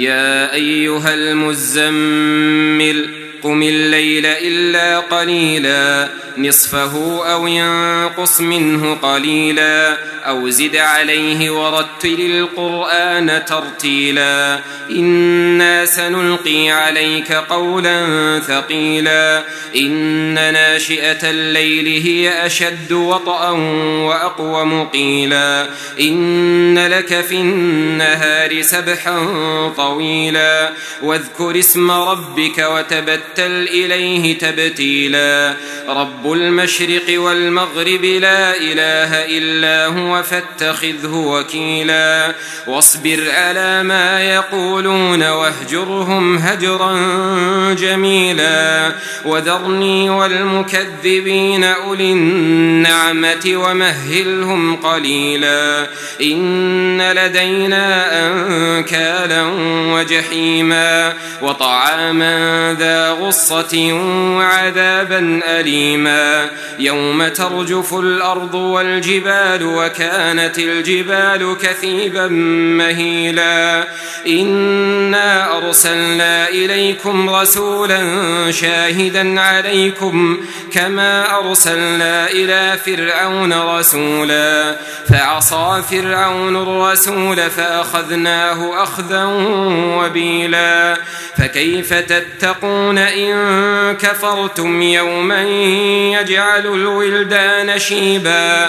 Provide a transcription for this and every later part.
يا أيها المزمل قم الليل إلا قليلا نصفه أو ينقص منه قليلا أو زد عليه ورتل القرآن ترتيلا إنا سنلقي عليك قولا ثقيلا إن ناشئة الليل هي أشد وطئا وأقوم قيلا إن لك في النهار سبحا طويلا واذكر اسم ربك وتبتل إليه تبتيلا رب المشرق والمغرب لا إله إلا هو فاتخذه وكيلا واصبر على ما يقولون واهجرهم هجرا جميلا وذرني والمكذبين أولي النعمة ومهلهم قليلا إن لدينا أنكالا وجحيما وطعاما ذا غصة وعذابا أليما يوم ترجف الأرض والجبال وكانت الجبال كثيبا مهيلا إنا أرسلنا إليكم رسولا شاهدا عليكم كما أرسلنا إلى فرعون رسولا فعصى فرعون الرسول فأخذناه أخذا وبيلا فكيف تتقون إن كفرتم يوما يجعل الولدان شيبا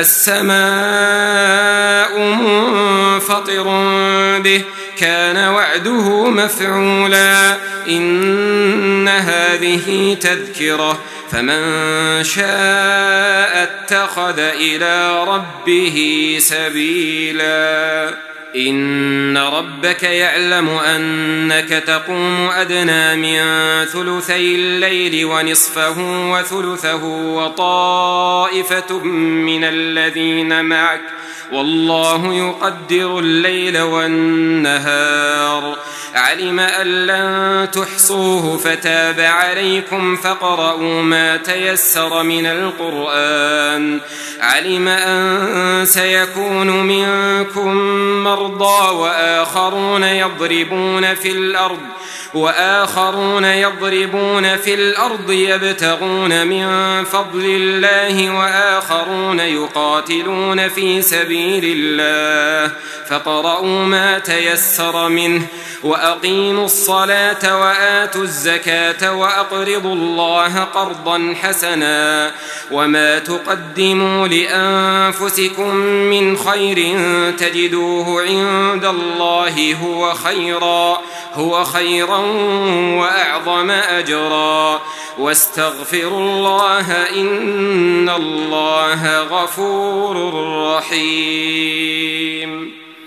السماء منفطر به كان وعده مفعولا إن هذه تذكرة فمن شاء اتخذ إلى ربه سبيلا إن ربك يعلم أنك تقوم أدنى من ثلثي الليل ونصفه وثلثه وطائفة من الذين معك والله يقدر الليل والنهار علم أن لن تحصوه فتاب عليكم فاقرؤوا ما تيسر من القرآن علم أن سيكون منكم مرضى وآخرون يضربون في الأرض يبتغون من فضل الله وآخرون يقاتلون في سبيل الله فاقرؤوا ما تيسر منه وأقيموا الصلاة وآتوا الزكاة وأقرضوا الله قرضا حسنا وما تقدموا لأنفسكم من خير تجدوه عند الله هو خيرا وأعظم أجرا واستغفروا الله إن الله غفور رحيم.